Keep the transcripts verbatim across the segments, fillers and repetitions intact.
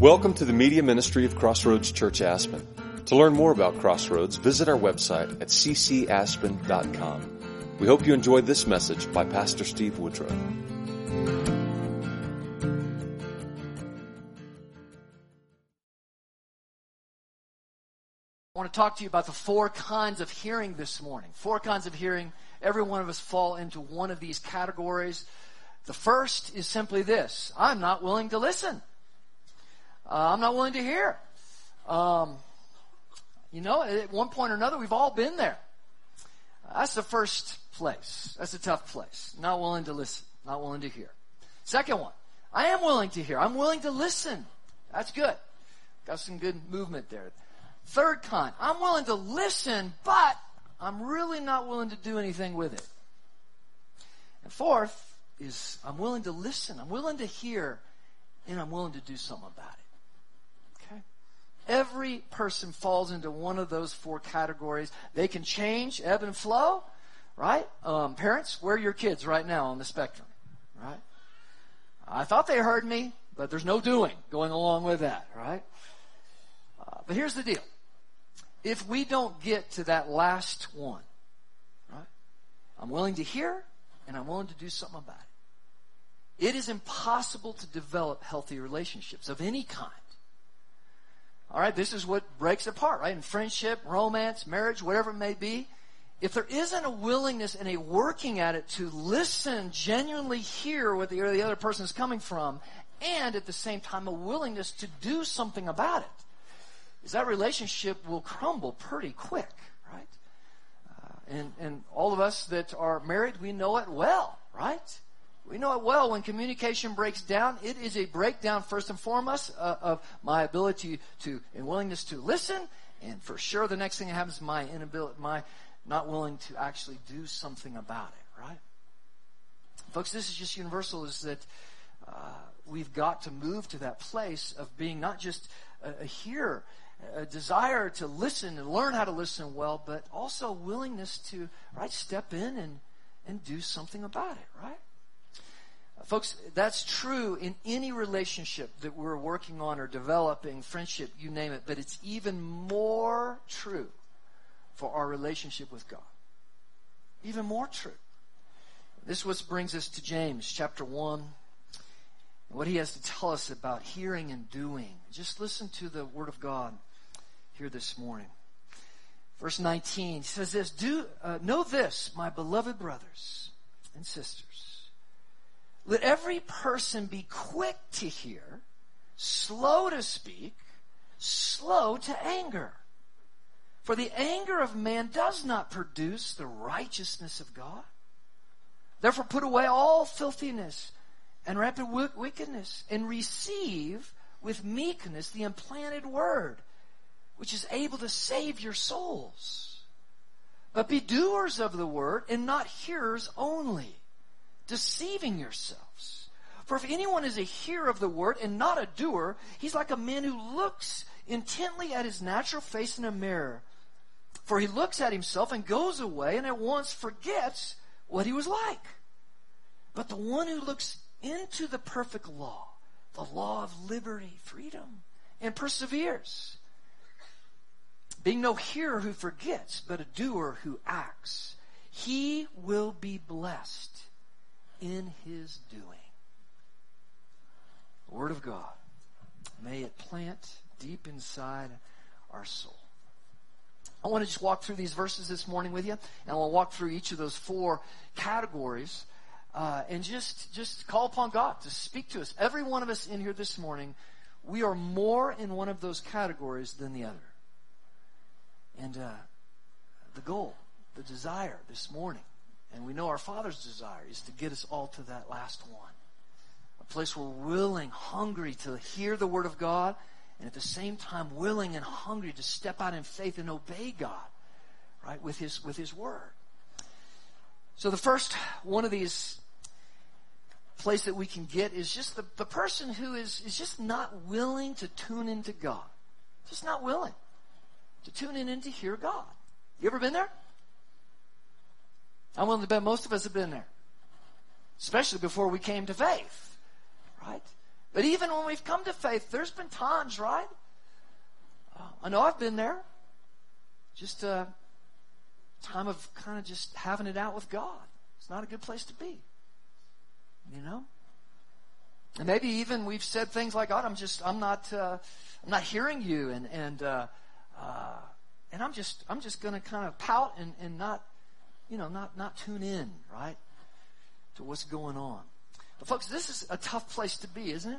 Welcome to the media ministry of Crossroads Church Aspen. To learn more about Crossroads, visit our website at c c aspen dot com. We hope you enjoyed this message by Pastor Steve Woodrow. I want to talk to you about the four kinds of hearing this morning. Four kinds of hearing. Every one of us fall into one of these categories. The first is simply this: I'm not willing to listen. Uh, I'm not willing to hear. Um, you know, at one point or another, we've all been there. That's the first place. That's a tough place. Not willing to listen. Not willing to hear. Second one, I am willing to hear. I'm willing to listen. That's good. Got some good movement there. Third kind, I'm willing to listen, but I'm really not willing to do anything with it. And fourth is I'm willing to listen. I'm willing to hear, and I'm willing to do something about it. Okay? Every person falls into one of those four categories. They can change, ebb and flow, right? Um, parents, where are your kids right now on the spectrum, right? I thought they heard me, but there's no doing going along with that, right? Uh, but here's the deal. If we don't get to that last one, right? I'm willing to hear, and I'm willing to do something about it. It is impossible to develop healthy relationships of any kind. All right, this is what breaks apart, right? In friendship, romance, marriage, whatever it may be. If there isn't a willingness and a working at it to listen, genuinely hear what the, the other person is coming from, and at the same time a willingness to do something about it, is that relationship will crumble pretty quick, right? Uh, and, and all of us that are married, we know it well, right? We know it well when communication breaks down. It is a breakdown, first and foremost, uh, of my ability to and willingness to listen. And for sure, the next thing that happens is my inability, my not willing to actually do something about it, right? Folks, this is just universal, is that uh, we've got to move to that place of being not just a, a hearer, a desire to listen and learn how to listen well, but also willingness to, right, step in and, and do something about it, right? Uh, folks, that's true in any relationship that we're working on or developing, friendship, you name it, but it's even more true for our relationship with God. Even more true. This is what brings us to James chapter one. What he has to tell us about hearing and doing. Just listen to the word of God here this morning. Verse nineteen, he says this: Do uh, know this, my beloved brothers and sisters. Let every person be quick to hear, slow to speak, slow to anger. For the anger of man does not produce the righteousness of God. Therefore put away all filthiness and rampant wickedness, and receive with meekness the implanted word, which is able to save your souls. But be doers of the word, and not hearers only, deceiving yourselves. For if anyone is a hearer of the word and not a doer, he's like a man who looks intently at his natural face in a mirror. For he looks at himself and goes away and at once forgets what he was like. But the one who looks into the perfect law, the law of liberty, freedom, and perseveres, being no hearer who forgets, but a doer who acts, he will be blessed in his doing. The word of God, may it plant deep inside our soul. I want to just walk through these verses this morning with you, and we'll walk through each of those four categories. Uh, and just, just call upon God to speak to us. Every one of us in here this morning, we are more in one of those categories than the other. And uh, the goal, the desire this morning, and we know our Father's desire, is to get us all to that last one. A place where we're willing, hungry to hear the Word of God, and at the same time willing and hungry to step out in faith and obey God, right, with His, with His Word. So the first one of these place that we can get is just the, the person who is, is just not willing to tune into God. Just not willing to tune in and to hear God. You ever been there? I'm willing to bet most of us have been there. Especially before we came to faith. Right? But even when we've come to faith, there's been times, right? Uh, I know I've been there. Just a time of kind of just having it out with God. It's not a good place to be. You know? And maybe even we've said things like, God, I'm just, I'm not, uh, I'm not hearing you, and, and, uh, uh, and I'm just, I'm just going to kind of pout and, and not, you know, not, not tune in, right, to what's going on. But folks, this is a tough place to be, isn't it?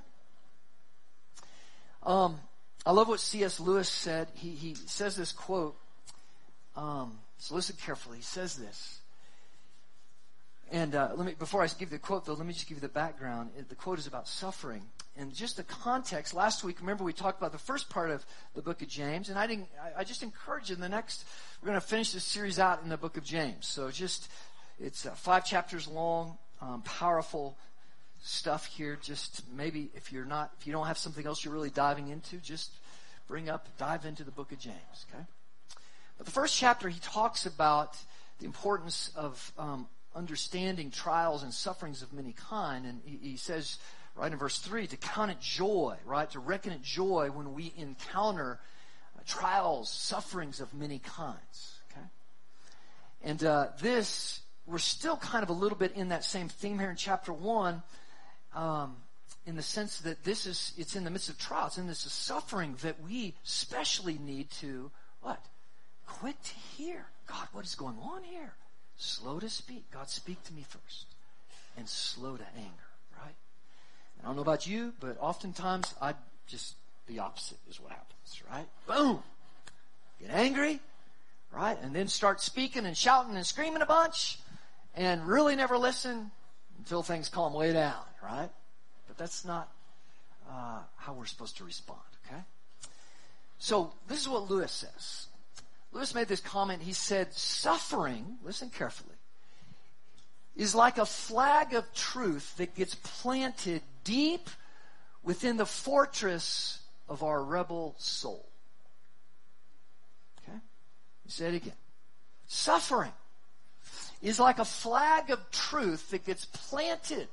Um, I love what C S Lewis said. He, he says this quote. Um, so listen carefully. He says this. And uh, let me, before I give you the quote, though, let me just give you the background. The quote is about suffering. And just the context, last week, remember we talked about the first part of the book of James, and I didn't. I, I just encourage you in the next, we're going to finish this series out in the book of James. So just, it's uh, five chapters long, um, powerful stuff here. Just maybe if you're not, if you don't have something else you're really diving into, just bring up, dive into the book of James, okay? But the first chapter, he talks about the importance of um, understanding trials and sufferings of many kind. And he, he says, right in verse three, to count it joy, right? To reckon it joy when we encounter uh, trials, sufferings of many kinds, okay? And uh, this, we're still kind of a little bit in that same theme here in chapter one, um, in the sense that this is, it's in the midst of trials, and this is suffering that we especially need to, what? Quick to hear. God, what is going on here? Slow to speak. God, speak to me first. And slow to anger, right? And I don't know about you, but oftentimes I just, the opposite is what happens, right? Boom! Get angry, right? And then start speaking and shouting and screaming a bunch and really never listen until things calm way down, right? But that's not uh, how we're supposed to respond, okay? So this is what Lewis says. Lewis made this comment. He said, suffering, listen carefully, is like a flag of truth that gets planted deep within the fortress of our rebel soul. Okay? Let me say it again. Suffering is like a flag of truth that gets planted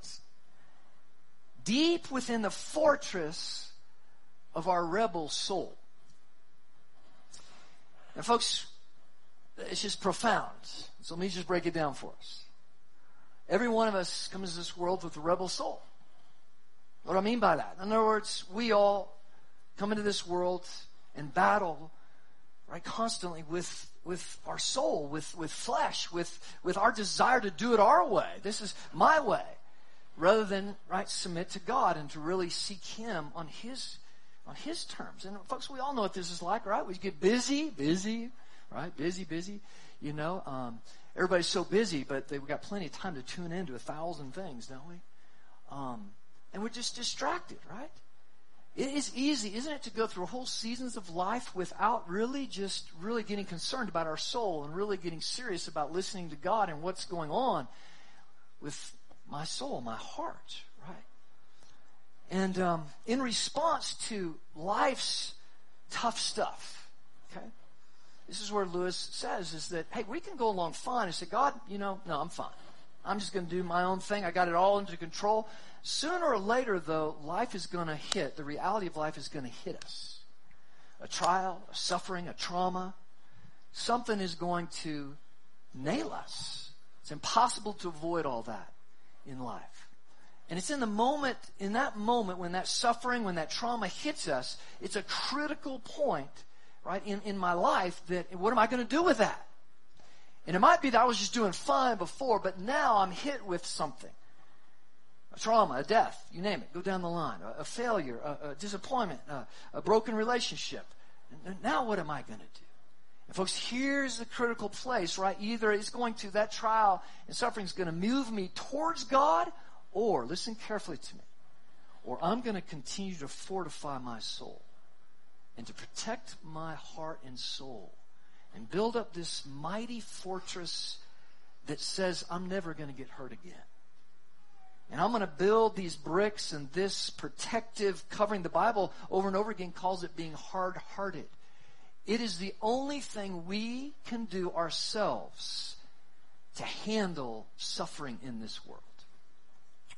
deep within the fortress of our rebel soul. And folks, it's just profound. So let me just break it down for us. Every one of us comes to this world with a rebel soul. What do I mean by that? In other words, we all come into this world and battle, right, constantly with with our soul, with, with flesh, with, with our desire to do it our way. This is my way. Rather than, right, submit to God and to really seek Him on His on His terms. And folks, we all know what this is like, right? We get busy, busy, right? Busy, busy. You know, um, everybody's so busy, but they've got plenty of time to tune into a thousand things, don't we? Um, and we're just distracted, right? It is easy, isn't it, to go through whole seasons of life without really just really getting concerned about our soul and really getting serious about listening to God and what's going on with my soul, my heart, right? And um, in response to life's tough stuff, okay, this is where Lewis says is that, hey, we can go along fine and say, God, you know, no, I'm fine. I'm just going to do my own thing. I got it all under control. Sooner or later, though, life is going to hit. The reality of life is going to hit us. A trial, a suffering, a trauma. Something is going to nail us. It's impossible to avoid all that in life. And it's in the moment, in that moment when that suffering, when that trauma hits us, it's a critical point, right, in, in my life that, what am I going to do with that? And it might be that I was just doing fine before, but now I'm hit with something. A trauma, a death, you name it. Go down the line. A, a failure, a, a disappointment, a, a broken relationship. And now what am I going to do? And folks, here's the critical place, right? Either it's going to, that trial and suffering is going to move me towards God, or, listen carefully to me, or I'm going to continue to fortify my soul and to protect my heart and soul and build up this mighty fortress that says I'm never going to get hurt again. And I'm going to build these bricks and this protective covering. The Bible over and over again calls it being hard-hearted. It is the only thing we can do ourselves to handle suffering in this world.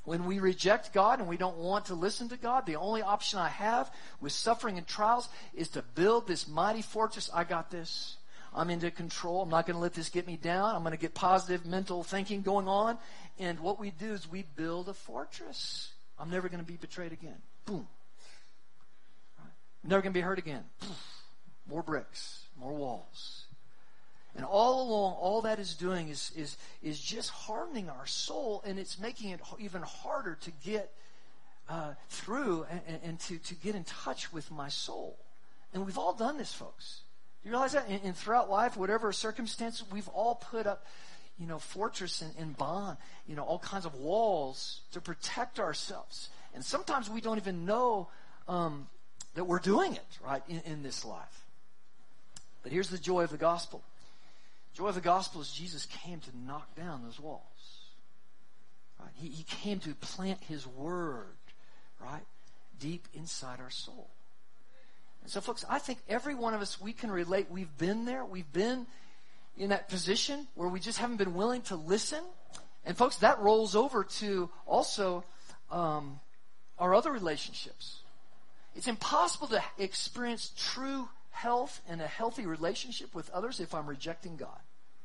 When we reject God and we don't want to listen to God, the only option I have with suffering and trials is to build this mighty fortress. I got this. I'm into control. I'm not going to let this get me down. I'm going to get positive mental thinking going on. And what we do is we build a fortress. I'm never going to be betrayed again. Boom. Right. I'm never going to be hurt again. More bricks, more walls. And all along, all that is doing is, is, is just hardening our soul, and it's making it even harder to get uh, through and, and to, to get in touch with my soul. And we've all done this, folks. You realize that? And, and throughout life, whatever circumstances, we've all put up, you know, fortress and, and bond, you know, all kinds of walls to protect ourselves. And sometimes we don't even know um, that we're doing it, right, in, in this life. But here's the joy of the gospel. Joy of the gospel is Jesus came to knock down those walls. Right? He, he came to plant his word, right, deep inside our soul. And so, folks, I think every one of us, we can relate. We've been there. We've been in that position where we just haven't been willing to listen. And, folks, that rolls over to also um, our other relationships. It's impossible to experience true health and a healthy relationship with others if I'm rejecting God.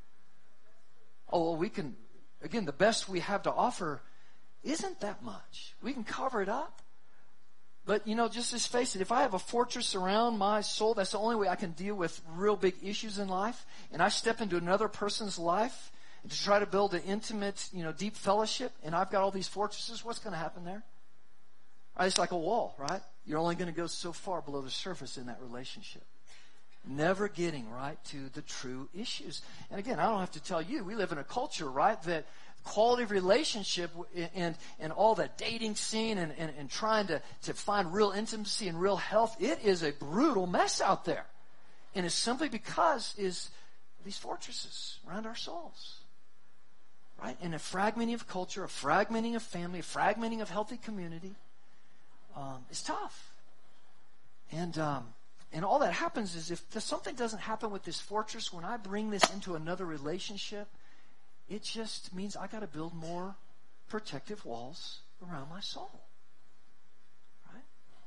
Oh, well, we can, again, the best we have to offer isn't that much. We can cover it up. But, you know, just, just face it, if I have a fortress around my soul, that's the only way I can deal with real big issues in life, and I step into another person's life to try to build an intimate, you know, deep fellowship, and I've got all these fortresses, what's going to happen there? Right, it's like a wall, right? You're only going to go so far below the surface in that relationship. Never getting right to the true issues. And again, I don't have to tell you, we live in a culture, right, that quality of relationship and and all that dating scene and, and, and trying to, to find real intimacy and real health, it is a brutal mess out there. And it's simply because is these fortresses around our souls. Right? And a fragmenting of culture, a fragmenting of family, a fragmenting of healthy community um, is tough. And um And all that happens is if something doesn't happen with this fortress, when I bring this into another relationship, it just means I got to build more protective walls around my soul. Right?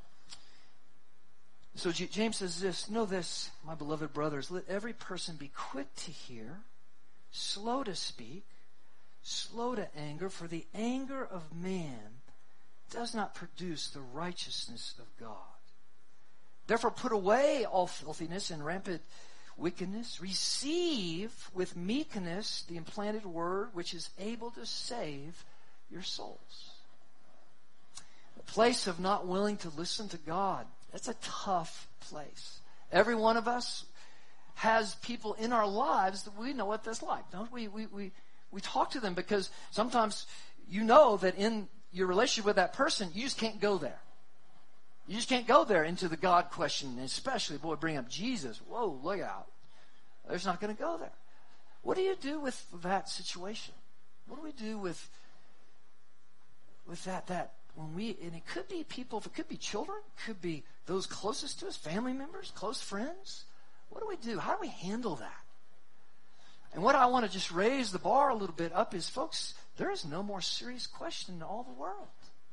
So J- James says this, know this, my beloved brothers, let every person be quick to hear, slow to speak, slow to anger, for the anger of man does not produce the righteousness of God. Therefore, put away all filthiness and rampant wickedness. Receive with meekness the implanted word, which is able to save your souls. The place of not willing to listen to God, that's a tough place. Every one of us has people in our lives that we know what that's like, don't we? We, we, we talk to them because sometimes you know that in your relationship with that person, you just can't go there. You just can't go there into the God question, especially, boy, bring up Jesus. Whoa, look out. There's not going to go there. What do you do with that situation? What do we do with with that, that when we, and it could be people, it could be children, it could be those closest to us, family members, close friends. What do we do? How do we handle that? And what I want to just raise the bar a little bit up is, folks, there is no more serious question in all the world.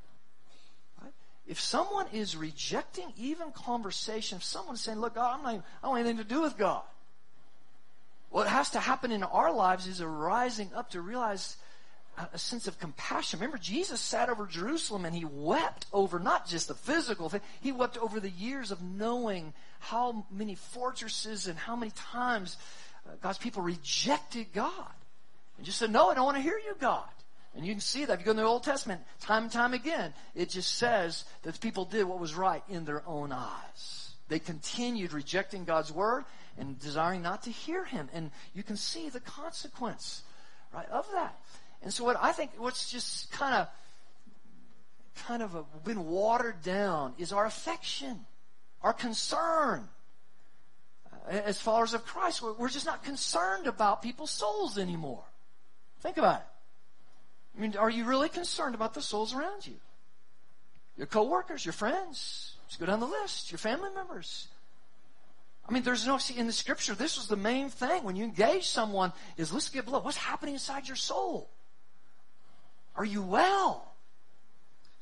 If someone is rejecting even conversation, if someone's saying, look, God, I'm not even, I don't want anything to do with God. What has to happen in our lives is a rising up to realize a, a sense of compassion. Remember, Jesus sat over Jerusalem and he wept over not just the physical thing, he wept over the years of knowing how many fortresses and how many times uh, God's people rejected God. And just said, no, I don't want to hear you, God. And you can see that if you go in the Old Testament, time and time again, it just says that the people did what was right in their own eyes. They continued rejecting God's word and desiring not to hear him. And you can see the consequence, right, of that. And so what I think, what's just kind of, kind of a, been watered down is our affection, our concern. As followers of Christ, we're just not concerned about people's souls anymore. Think about it. I mean, are you really concerned about the souls around you? Your coworkers, your friends. Just go down the list. Your family members. I mean, there's no, see, in the scripture, this was the main thing. When you engage someone, is let's get below. What's happening inside your soul? Are you well?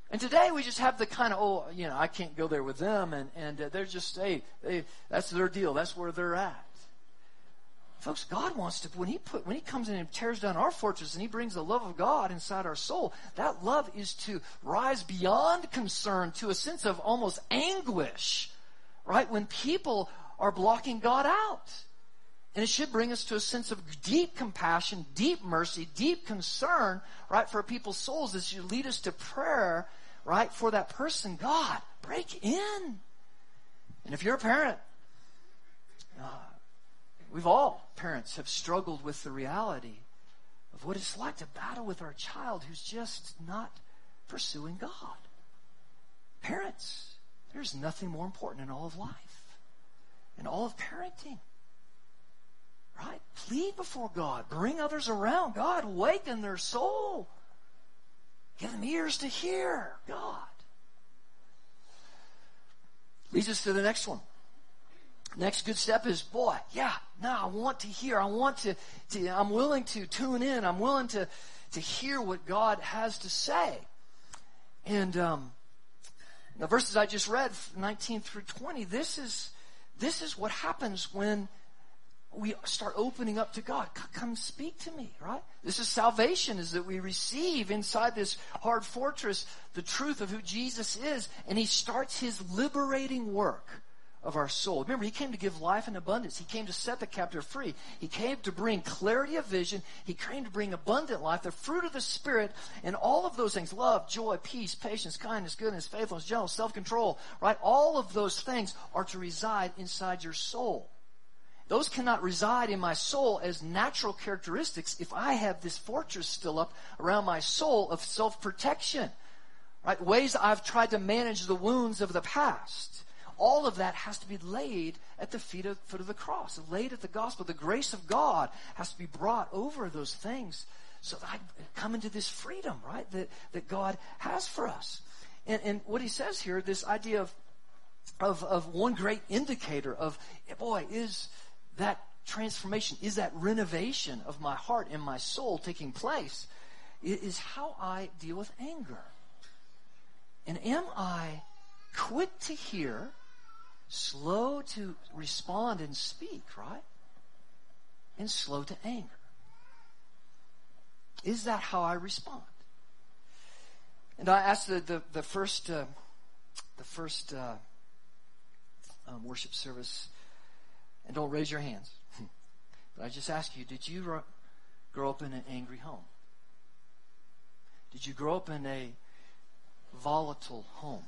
And today we just have the kind of, oh, you know, I can't go there with them, and, and uh, they're just, hey, they, that's their deal. That's where they're at. Folks, God wants to, when he put, when he comes in and tears down our fortress and he brings the love of God inside our soul, that love is to rise beyond concern to a sense of almost anguish, right? When people are blocking God out. And it should bring us to a sense of deep compassion, deep mercy, deep concern, right, for people's souls. This should lead us to prayer, right, for that person. God, break in. And if you're a parent, uh, we've all, parents, have struggled with the reality of what it's like to battle with our child who's just not pursuing God. Parents, there's nothing more important in all of life, in all of parenting. Right? Plead before God. Bring others around. God, awaken their soul. Give them ears to hear God. Leads us to the next one. Next good step is, boy, yeah, now I want to hear. I want to, to I'm willing to tune in. I'm willing to, to hear what God has to say. And um, the verses I just read, nineteen through twenty, this is, this is what happens when we start opening up to God. Come speak to me, right? This is salvation, is that we receive inside this hard fortress the truth of who Jesus is, and he starts his liberating work of our soul. Remember, he came to give life in abundance. He came to set the captive free. He came to bring clarity of vision. He came to bring abundant life, the fruit of the Spirit, and all of those things, love, joy, peace, patience, kindness, goodness, faithfulness, gentleness, self-control, right? All of those things are to reside inside your soul. Those cannot reside in my soul as natural characteristics if I have this fortress still up around my soul of self-protection, right? Ways I've tried to manage the wounds of the past. All of that has to be laid at the feet of, foot of the cross, laid at the gospel. The grace of God has to be brought over those things so that I come into this freedom, right, that, that God has for us. And, and what he says here, this idea of, of, of one great indicator of, boy, is that transformation, is that renovation of my heart and my soul taking place, is how I deal with anger. And am I quick to hear, slow to respond and speak, right? And slow to anger. Is that how I respond? And I asked the, the, the first, uh, the first uh, um, worship service, and don't raise your hands. But I just ask you, did you ro- grow up in an angry home? Did you grow up in a volatile home?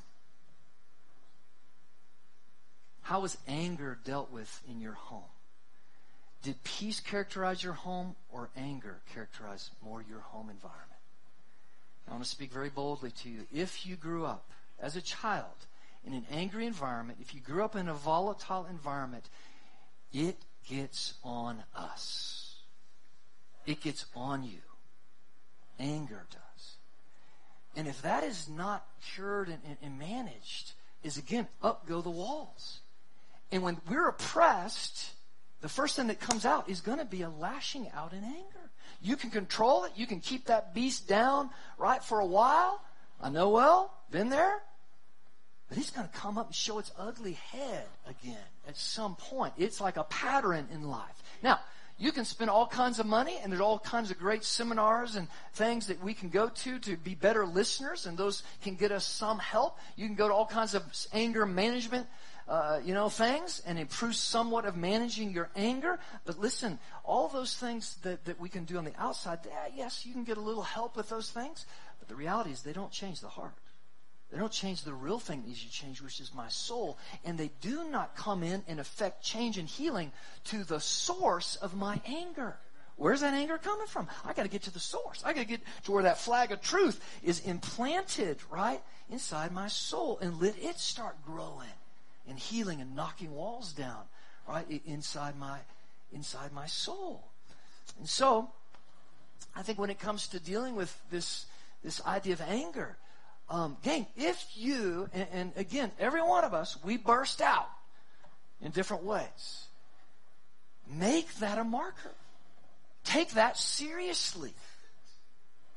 How was anger dealt with in your home? Did peace characterize your home, or anger characterize more your home environment? I want to speak very boldly to you. If you grew up as a child in an angry environment, if you grew up in a volatile environment, it gets on us. It gets on you. Anger does. And if that is not cured and, and, and managed, is again, up go the walls. And when we're oppressed, the first thing that comes out is going to be a lashing out in anger. You can control it. You can keep that beast down, right, for a while. I know well, been there. But it's going to come up and show its ugly head again at some point. It's like a pattern in life. Now, you can spend all kinds of money, and there's all kinds of great seminars and things that we can go to to be better listeners, and those can get us some help. You can go to all kinds of anger management, uh, you know, things, and improve somewhat of managing your anger. But listen, all those things that, that we can do on the outside, yeah, yes, you can get a little help with those things, but the reality is they don't change the heart. They don't change the real thing that needs to change, which is my soul. And they do not come in and affect change and healing to the source of my anger. Where's that anger coming from? I got to get to the source. I got to get to where that flag of truth is implanted, right, inside my soul, and let it start growing and healing and knocking walls down, right, inside my inside my soul. And so, I think when it comes to dealing with this this idea of anger, Um, gang, if you, and, and again, every one of us, we burst out in different ways. Make that a marker. Take that seriously.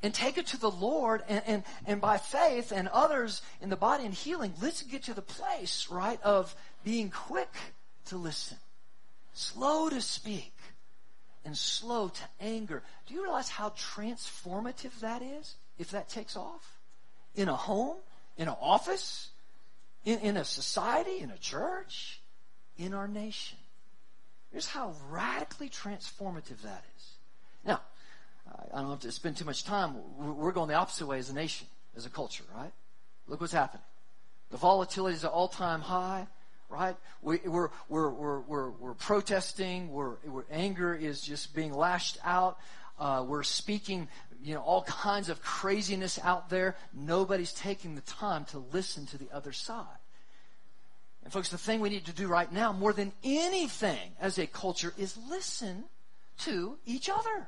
and take it to the Lord, and, and, and by faith and others in the body and healing, let's get to the place, right, of being quick to listen, slow to speak, and slow to anger. Do you realize how transformative that is if that takes off? In a home, in an office, in, in a society, in a church, in our nation. Here's how radically transformative that is. Now, I don't have to spend too much time. We're going the opposite way as a nation, as a culture, right? Look what's happening. The volatility is at all-time high, right? We, we're, we're, we're, we're, we're protesting. We're, we're, anger is just being lashed out. Uh, we're speaking, you know, all kinds of craziness out there. Nobody's taking the time to listen to the other side. And folks, the thing we need to do right now, more than anything as a culture, is listen to each other.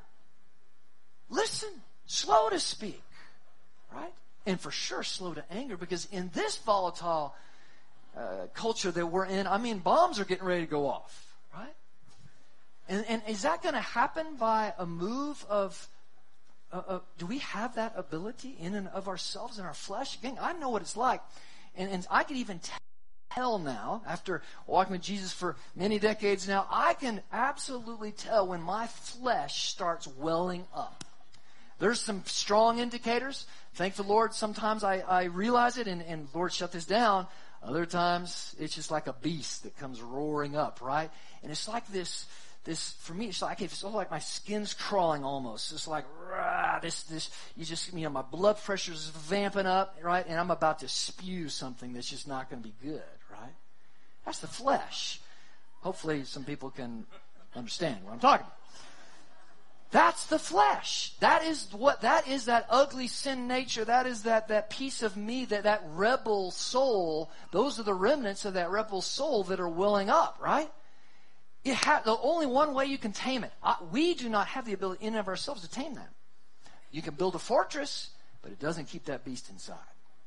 Listen, slow to speak, right? And for sure, slow to anger, because in this volatile uh, culture that we're in, I mean, bombs are getting ready to go off, right? And, and is that going to happen by a move of, uh, uh, do we have that ability in and of ourselves, in our flesh? Again, I know what it's like, and, and I can even tell. Tell now, after walking with Jesus for many decades now, I can absolutely tell when my flesh starts welling up. There's some strong indicators. Thank the Lord. Sometimes I, I realize it, and, and Lord, shut this down. Other times, it's just like a beast that comes roaring up, right? And it's like this, this for me, it's like, it's like my skin's crawling almost. It's like, rah, this, this, you just, you know, my blood pressure's vamping up, right? And I'm about to spew something that's just not going to be good, right? That's the flesh. Hopefully some people can understand what I'm talking about. That's the flesh. That is what, that is that ugly sin nature. That is that, that piece of me, that, that rebel soul. Those are the remnants of that rebel soul that are welling up, right? It ha- the only one way you can tame it. I, we do not have the ability in and of ourselves to tame that. You can build a fortress, but it doesn't keep that beast inside.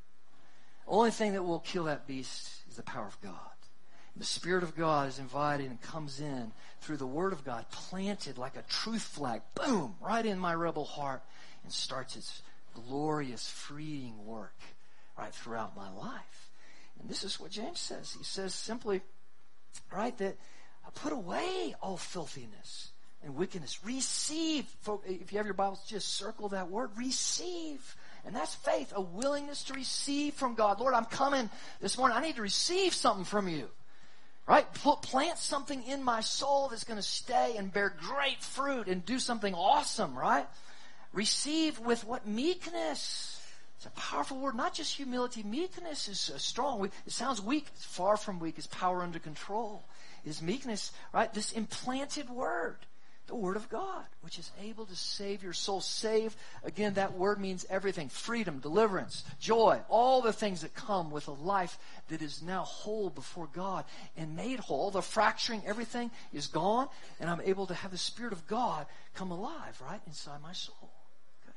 The only thing that will kill that beast is the power of God. And the Spirit of God is invited and comes in through the Word of God, planted like a truth flag, boom, right in my rebel heart, and starts its glorious, freeing work right throughout my life. And this is what James says. He says simply, right, that put away all filthiness and wickedness. Receive. If you have your Bibles, just circle that word, receive. And that's faith, a willingness to receive from God. Lord, I'm coming this morning. I need to receive something from you. Right? Plant something in my soul that's going to stay and bear great fruit and do something awesome, right? Receive with what? Meekness. It's a powerful word. Not just humility. Meekness is strong. It sounds weak. It's far from weak. It's power under control. Is meekness, right? This implanted word, the Word of God, which is able to save your soul. Save, again, that word means everything. Freedom, deliverance, joy, all the things that come with a life that is now whole before God and made whole. The fracturing, everything is gone, and I'm able to have the Spirit of God come alive, right, inside my soul. Okay.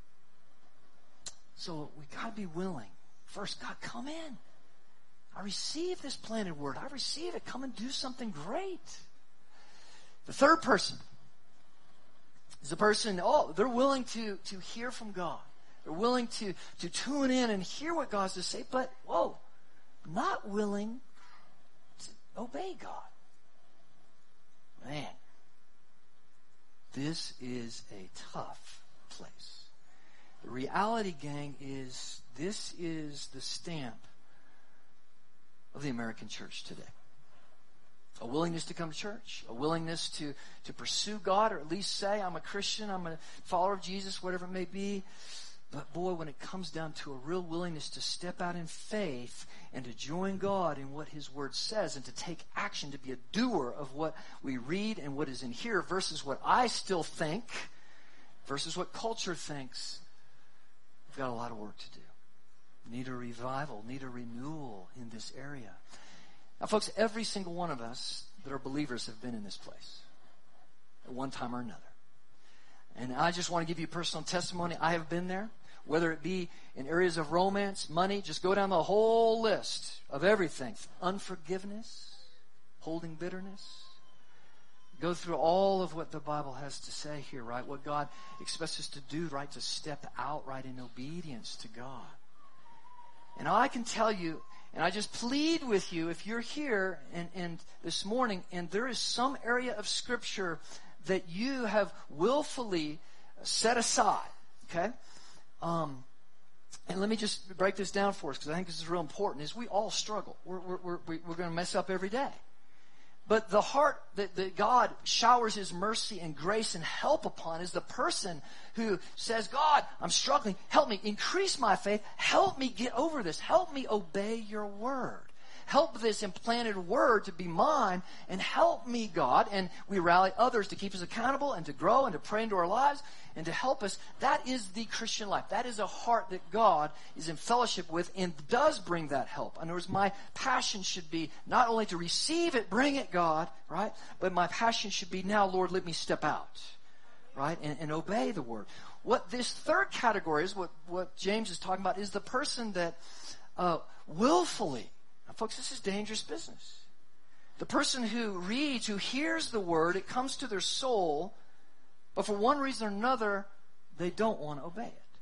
So we got to be willing. First, God, come in. I receive this planted word. I receive it. Come and do something great. The third person is a person, oh, they're willing to, to hear from God. They're willing to, to tune in and hear what God has to say, but, whoa, not willing to obey God. Man, this is a tough place. The reality, gang, is this is the stamp of the American church today. A willingness to come to church, a willingness to, to pursue God, or at least say, I'm a Christian, I'm a follower of Jesus, whatever it may be. But boy, when it comes down to a real willingness to step out in faith and to join God in what His Word says and to take action, to be a doer of what we read and what is in here versus what I still think, versus what culture thinks, we've got a lot of work to do. Need a revival, need a renewal in this area. Now, folks, every single one of us that are believers have been in this place at one time or another. And I just want to give you personal testimony. I have been there, whether it be in areas of romance, money, just go down the whole list of everything. Unforgiveness, holding bitterness, go through all of what the Bible has to say here, right? What God expects us to do, right? To step out, right, in obedience to God. And I can tell you, and I just plead with you, if you're here and, and this morning, and there is some area of Scripture that you have willfully set aside, okay? Um, and let me just break this down for us, because I think this is real important, is we all struggle. We're, we're, we're, we're going to mess up every day. But the heart that, that God showers His mercy and grace and help upon is the person who says, God, I'm struggling. Help me. Increase my faith. Help me get over this. Help me obey your word. Help this implanted word to be mine, and help me, God. And we rally others to keep us accountable and to grow and to pray into our lives and to help us. That is the Christian life. That is a heart that God is in fellowship with and does bring that help. In other words, my passion should be not only to receive it, bring it, God, right? But my passion should be, now, Lord, let me step out, right? And, and obey the word. What this third category is, what, what James is talking about, is the person that uh, willfully, now, folks, this is dangerous business. The person who reads, who hears the word, it comes to their soul, but for one reason or another, they don't want to obey it.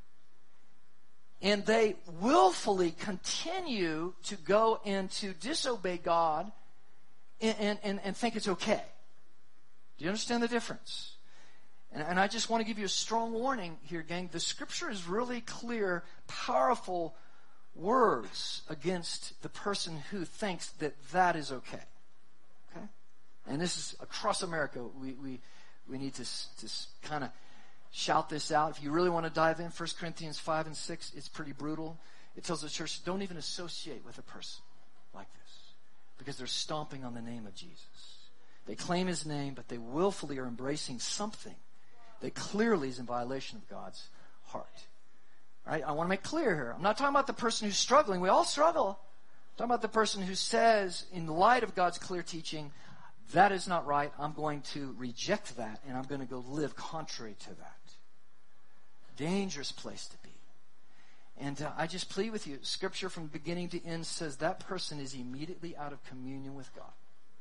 And they willfully continue to go and to disobey God and, and, and, and think it's okay. Do you understand the difference? And, and I just want to give you a strong warning here, gang. The Scripture is really clear, powerful words against the person who thinks that that is okay. Okay? And this is across America. We we we need to to kind of shout this out. If you really want to dive in, First Corinthians five and six, it's pretty brutal. It tells the church, don't even associate with a person like this, because they're stomping on the name of Jesus. They claim His name, but they willfully are embracing something that clearly is in violation of God's heart. Right? I want to make clear here. I'm not talking about the person who's struggling. We all struggle. I'm talking about the person who says, in light of God's clear teaching, that is not right. I'm going to reject that, and I'm going to go live contrary to that. Dangerous place to be. And uh, I just plead with you, Scripture from beginning to end says that person is immediately out of communion with God.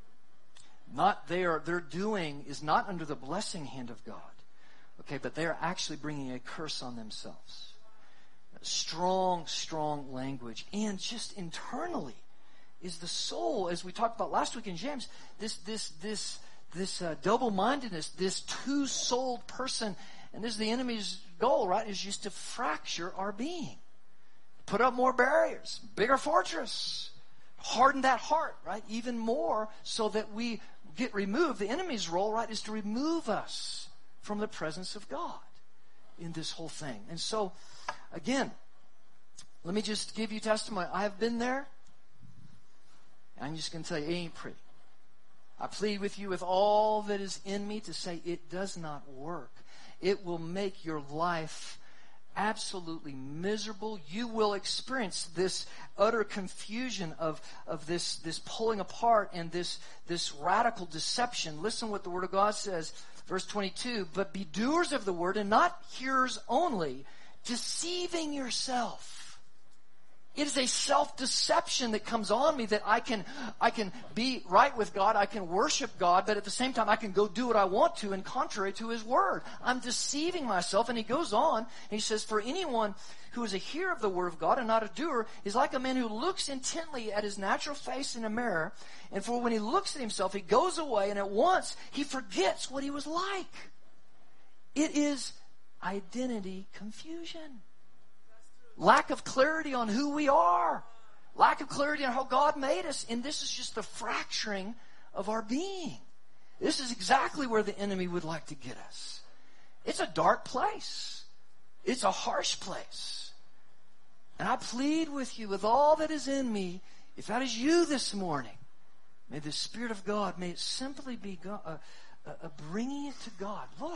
Not their, their doing is not under the blessing hand of God. Okay, but they are actually bringing a curse on themselves. Strong, strong language. And just internally is the soul, as we talked about last week in James, this this this this uh, double-mindedness, this two-souled person, and this is the enemy's goal, right, is just to fracture our being. Put up more barriers, bigger fortress, harden that heart, right, even more, so that we get removed. The enemy's role, right, is to remove us from the presence of God in this whole thing. And so, again, let me just give you testimony. I have been there. And I'm just going to tell you, it ain't pretty. I plead with you with all that is in me to say it does not work. It will make your life absolutely miserable. You will experience this utter confusion of, of this, this pulling apart and this, this radical deception. Listen what the Word of God says. Verse twenty-two, but be doers of the word and not hearers only, deceiving yourself. It is a self-deception that comes on me that I can, I can be right with God, I can worship God, but at the same time I can go do what I want to and contrary to His word. I'm deceiving myself. And he goes on and he says, for anyone who is a hearer of the word of God and not a doer is like a man who looks intently at his natural face in a mirror, and for when he looks at himself, he goes away and at once he forgets what he was like. It is identity confusion. Lack of clarity on who we are. Lack of clarity on how God made us. And this is just the fracturing of our being. This is exactly where the enemy would like to get us. It's a dark place. It's a harsh place. And I plead with you with all that is in me, if that is you this morning, may the Spirit of God, may it simply be God, uh, uh, uh, bringing it to God. Lord,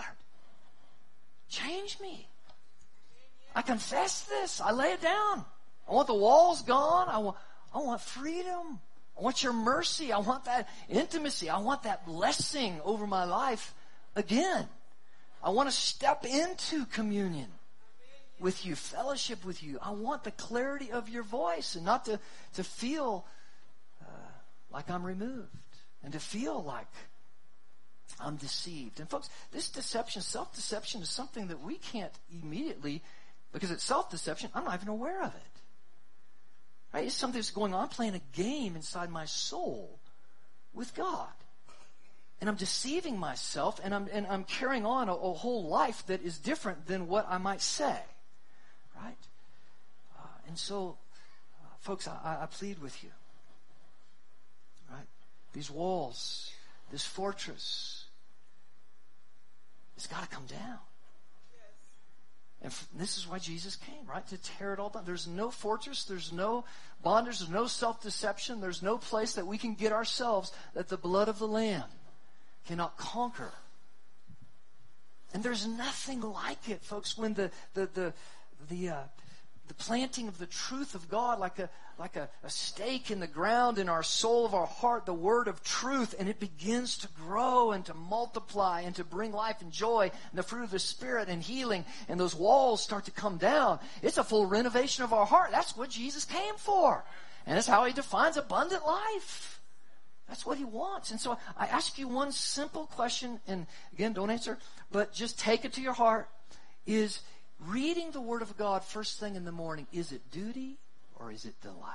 change me. I confess this. I lay it down. I want the walls gone. I want, I want freedom. I want your mercy. I want that intimacy. I want that blessing over my life again. I want to step into communion with you, fellowship with you. I want the clarity of your voice and not to, to feel uh, like I'm removed and to feel like I'm deceived. And folks, this deception, self-deception is something that we can't immediately, because it's self-deception, I'm not even aware of it. Right? It's something that's going on. I'm playing a game inside my soul with God. And I'm deceiving myself, and I'm, and I'm carrying on a, a whole life that is different than what I might say. Right? Uh, and so, uh, folks, I, I plead with you. Right? These walls, this fortress, it's got to come down. And f- this is why Jesus came, right? To tear it all down. There's no fortress. There's no bondage. There's no self-deception. There's no place that we can get ourselves that the blood of the Lamb cannot conquer. And there's nothing like it, folks, when the the the the uh, the planting of the truth of God, like a like a, a stake in the ground in our soul of our heart, the word of truth, and it begins to grow and to multiply and to bring life and joy and the fruit of the Spirit and healing, and those walls start to come down. It's a full renovation of our heart. That's what Jesus came for. And that's how he defines abundant life. That's what he wants. And so I ask you one simple question, and again, don't answer, but just take it to your heart. Is reading the Word of God first thing in the morning, is it duty or is it delight?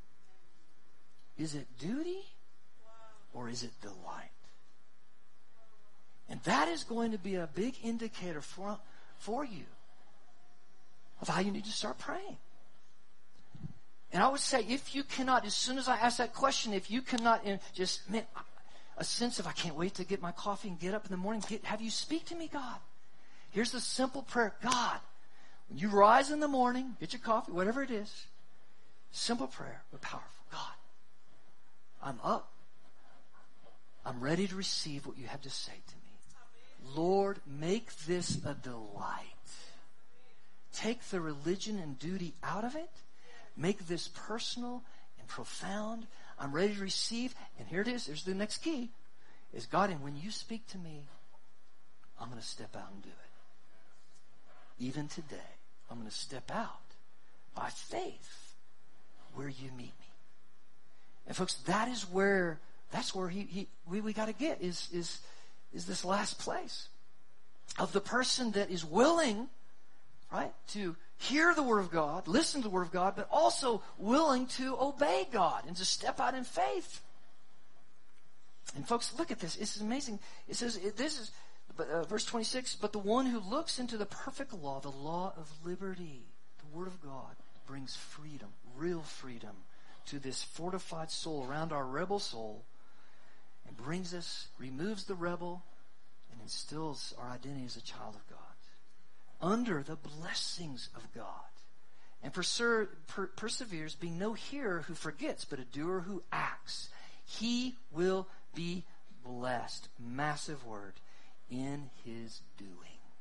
Is it duty or is it delight? And that is going to be a big indicator for, for you of how you need to start praying. And I would say, if you cannot, as soon as I ask that question, if you cannot, in just, man, a sense of, I can't wait to get my coffee and get up in the morning, get, have you speak to me, God? Here's the simple prayer. God, when you rise in the morning, get your coffee, whatever it is, simple prayer, but powerful. God, I'm up. I'm ready to receive what you have to say to me. Lord, make this a delight. Take the religion and duty out of it. Make this personal and profound. I'm ready to receive. And here it is. Here's the next key. Is God, and when you speak to me, I'm going to step out and do it. Even today, I'm going to step out by faith where you meet me. And folks, that is where, that's where he, he we, we got to get is, is, is this last place of the person that is willing, right, to hear the Word of God, listen to the Word of God, but also willing to obey God and to step out in faith. And folks, look at this. It's amazing. It says, it, this is, uh, verse twenty-six, but the one who looks into the perfect law, the law of liberty, the Word of God, brings freedom, real freedom, to this fortified soul around our rebel soul, and brings us, removes the rebel, and instills our identity as a child of God, under the blessings of God, and perser- per- perseveres, being no hearer who forgets, but a doer who acts. He will be blessed, massive word, in his doing.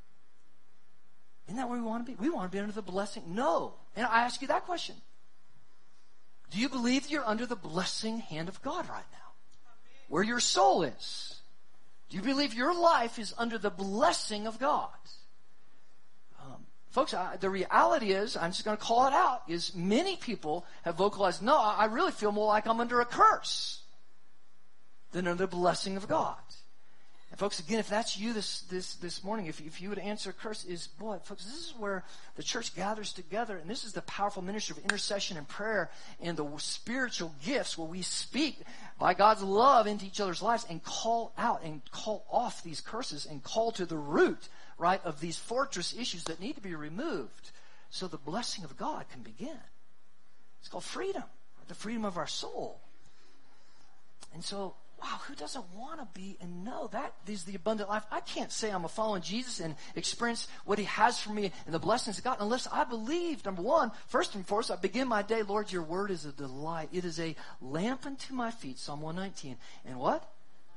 Isn't that where we want to be? We want to be under the blessing. No. And I ask you that question. Do you believe that you're under the blessing hand of God right now? Where your soul is? Do you believe your life is under the blessing of God? Um, folks, I, the reality is, I'm just going to call it out, is many people have vocalized, no, I really feel more like I'm under a curse than under the blessing of God. And folks, again, if that's you this this this morning, if, if you would answer curse, is, boy, folks, this is where the church gathers together, and this is the powerful ministry of intercession and prayer and the spiritual gifts where we speak by God's love into each other's lives and call out and call off these curses and call to the root, right, of these fortress issues that need to be removed so the blessing of God can begin. It's called freedom, the freedom of our soul. And so, wow, who doesn't want to be and know that is the abundant life? I can't say I'm a following Jesus and experience what he has for me and the blessings of God unless I believe, number one, first and foremost, I begin my day, Lord, your word is a delight. It is a lamp unto my feet, Psalm one nineteen. And what?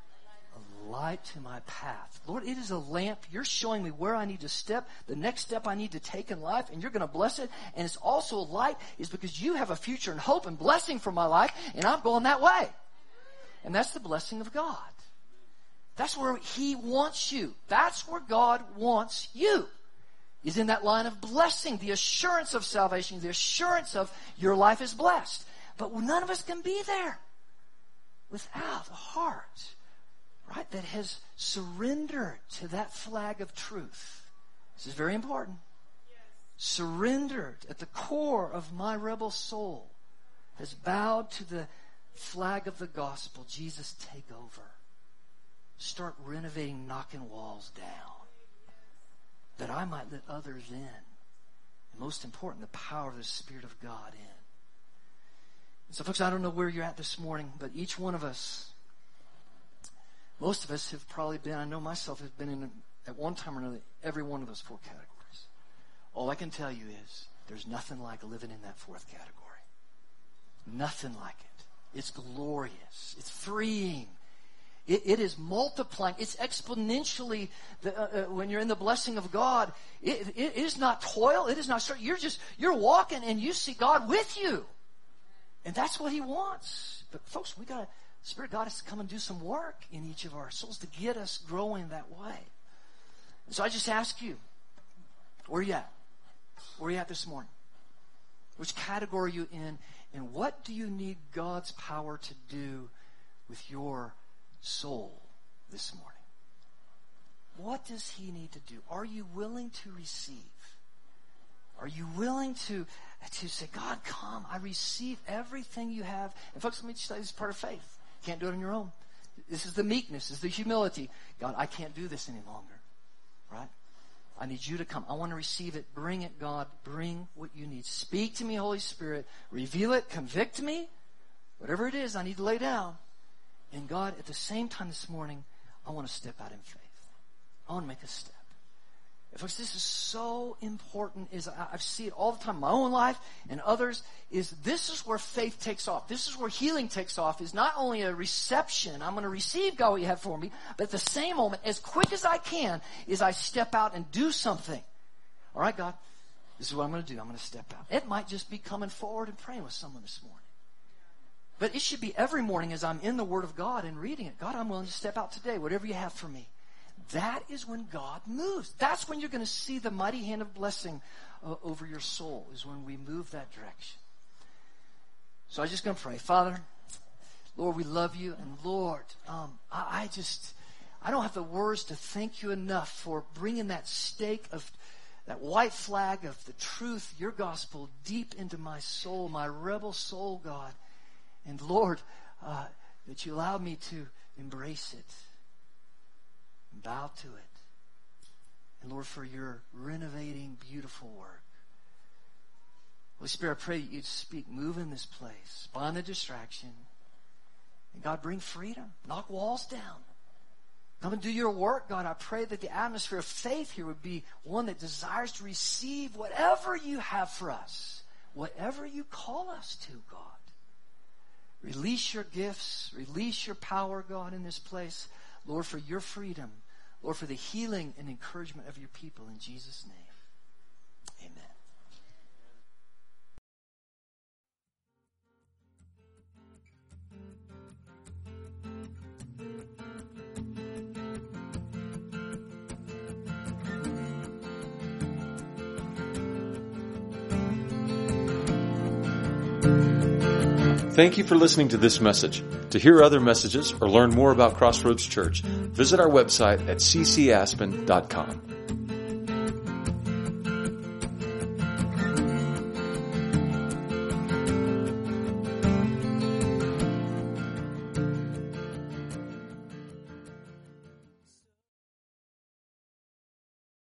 A light to my path. Lord, it is a lamp. You're showing me where I need to step, the next step I need to take in life, and you're going to bless it. And it's also a light is because you have a future and hope and blessing for my life, and I'm going that way. And that's the blessing of God. That's where he wants you. That's where God wants you. Is in that line of blessing, the assurance of salvation, the assurance of your life is blessed. But none of us can be there without a heart right, that has surrendered to that flag of truth. This is very important. Surrendered at the core of my rebel soul, has bowed to the flag of the gospel. Jesus, take over. Start renovating, knocking walls down, that I might let others in. And most important, the power of the Spirit of God in. And so, folks, I don't know where you're at this morning, but each one of us, most of us have probably been, I know myself, have been in, at one time or another, every one of those four categories. All I can tell you is there's nothing like living in that fourth category. Nothing like it. It's glorious. It's freeing. It, it is multiplying. It's exponentially, the, uh, uh, when you're in the blessing of God, it, it, it is not toil. It is not struggle. You're just, you're walking and you see God with you. And that's what He wants. But folks, we got to, Spirit of God has to come and do some work in each of our souls to get us growing that way. And so I just ask you, where are you at? Where are you at this morning? Which category are you in? And what do you need God's power to do with your soul this morning? What does He need to do? Are you willing to receive? Are you willing to, to say, God, come, I receive everything you have. And folks, let me just tell you, this is part of faith. You can't do it on your own. This is the meekness, this is the humility. God, I can't do this any longer. Right? I need you to come. I want to receive it. Bring it, God. Bring what you need. Speak to me, Holy Spirit. Reveal it. Convict me. Whatever it is I need to lay down. And God, at the same time this morning, I want to step out in faith. I want to make a step. Folks, this is so important. Is I, I see it all the time in my own life and others. Is this is where faith takes off. This is where healing takes off. Is not only a reception. I'm going to receive, God, what you have for me. But at the same moment, as quick as I can, is I step out and do something. All right, God, this is what I'm going to do. I'm going to step out. It might just be coming forward and praying with someone this morning. But it should be every morning as I'm in the Word of God and reading it. God, I'm willing to step out today. Whatever you have for me. That is when God moves. That's when you're going to see the mighty hand of blessing uh, over your soul, is when we move that direction. So I'm just going to pray. Father, Lord, we love you. And Lord, um, I, I just, I don't have the words to thank you enough for bringing that stake of, that white flag of the truth, your gospel, deep into my soul, my rebel soul, God. And Lord, uh, that you allowed me to embrace it. Bow to it. And Lord, for your renovating, beautiful work. Holy Spirit, I pray that you'd speak, move in this place, bind the distraction. And God, bring freedom. Knock walls down. Come and do your work, God. I pray that the atmosphere of faith here would be one that desires to receive whatever you have for us. Whatever you call us to, God. Release your gifts. Release your power, God, in this place. Lord, for your freedom. Lord, for the healing and encouragement of your people. In Jesus' name, amen. Thank you for listening to this message. To hear other messages or learn more about Crossroads Church, visit our website at c c aspen dot com.